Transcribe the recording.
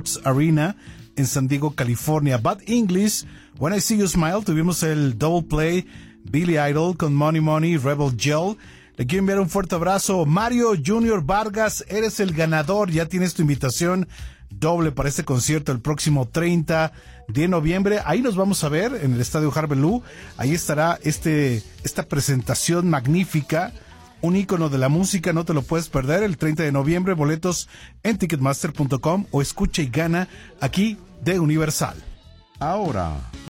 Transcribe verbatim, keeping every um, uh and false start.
Sports Arena en San Diego, California. Bad English, When I See You Smile, tuvimos el double play, Billy Idol con Money Money, Rebel Gel. Le quiero enviar un fuerte abrazo. Mario Junior Vargas, eres el ganador, ya tienes tu invitación doble para este concierto el próximo treinta de noviembre. Ahí nos vamos a ver en el Estadio Harvey. Ahí estará este esta presentación magnífica, un ícono de la música, no te lo puedes perder, el treinta de noviembre. Boletos en ticketmaster punto com o escucha y gana aquí de Universal. Ahora